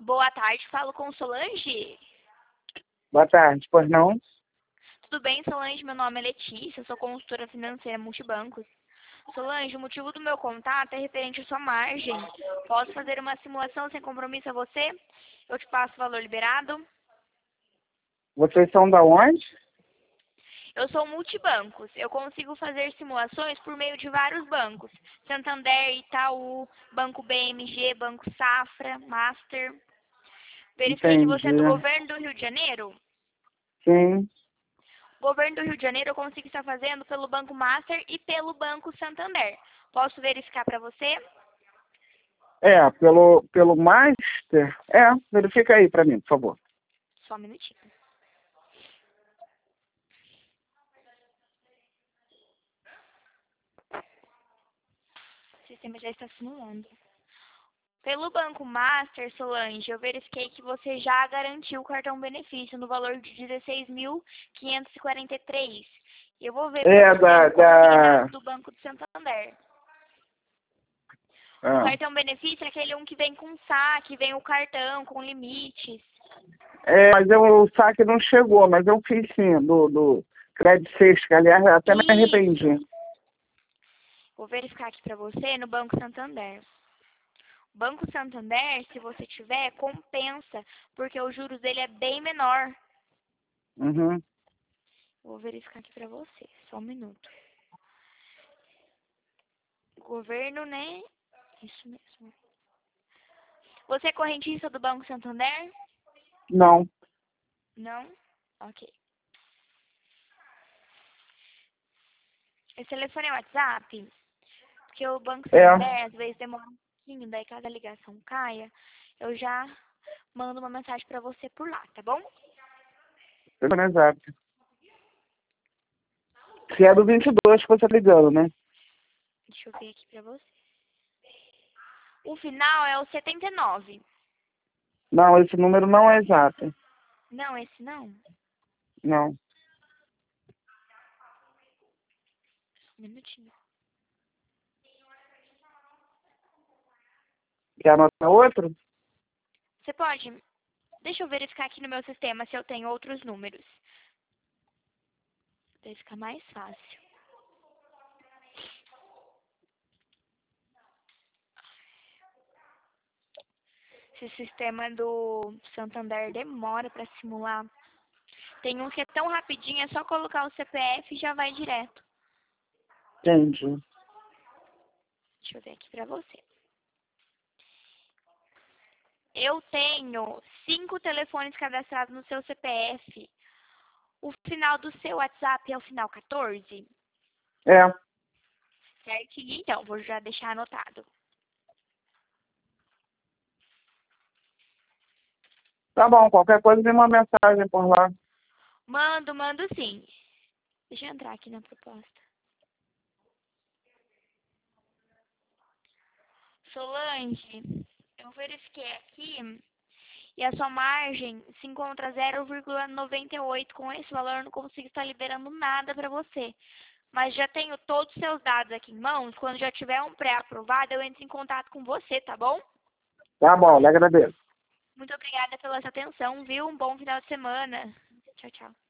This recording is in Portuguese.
Boa tarde, falo com Solange. Boa tarde, pois não? Tudo bem, Solange? Meu nome é Letícia, sou consultora financeira multibancos. Solange, o motivo do meu contato é referente à sua margem. Posso fazer uma simulação sem compromisso a você? Eu te passo o valor liberado? Vocês são da onde? Eu sou multibancos. Eu consigo fazer simulações por meio de vários bancos. Santander, Itaú, Banco BMG, Banco Safra, Master. Verifiquei que você é do Entendi. governo do Rio de Janeiro. Sim. O governo do Rio de Janeiro eu consigo estar fazendo pelo Banco Master e pelo Banco Santander. Posso verificar para você? Pelo Master. Verifica aí para mim, por favor. Só um minutinho. O sistema já está simulando. Pelo Banco Master, Solange, eu verifiquei que você já garantiu o cartão benefício no valor de 16.543. Eu vou ver É, se tem consignado do Banco do Santander. O cartão benefício é aquele que vem com saque, vem o cartão com limites. Mas o saque não chegou, mas eu fiz sim, do Credit Sexta, que aliás eu até me arrependi. Vou verificar aqui para você no Banco Santander. Banco Santander, se você tiver, compensa, porque os juros dele é bem menor. Uhum. Vou verificar aqui pra você, só um minuto. Governo, né? Isso mesmo. Você é correntista do Banco Santander? Não. Não? Ok. Esse telefone é WhatsApp? Porque o Banco Santander, às vezes, demora um pouquinho, daí caso a ligação caia, eu já mando uma mensagem pra você por lá, tá bom? Exato. Se é do 22 que você tá ligando, né? Deixa eu ver aqui pra você. O final é o 79. Não, esse número não é exato. Não, esse não? Não. Um minutinho. Quer anotar outro? Você pode? Deixa eu verificar aqui no meu sistema se eu tenho outros números. Deve ficar mais fácil. Esse sistema do Santander demora para simular. Tem um que é tão rapidinho, é só colocar o CPF e já vai direto. Entendi. Deixa eu ver aqui pra você. Eu tenho 5 telefones cadastrados no seu CPF. O final do seu WhatsApp é o final 14? Certinho, então, vou já deixar anotado. Tá bom, qualquer coisa me manda mensagem por lá. Mando sim. Deixa eu entrar aqui na proposta. Solange, eu verifiquei aqui e a sua margem se encontra 0,98. Com esse valor eu não consigo estar liberando nada para você. Mas já tenho todos os seus dados aqui em mãos. Quando já tiver um pré-aprovado, eu entro em contato com você, tá bom? Tá bom, lhe agradeço. Muito obrigada pela sua atenção, viu? Um bom final de semana. Tchau, tchau.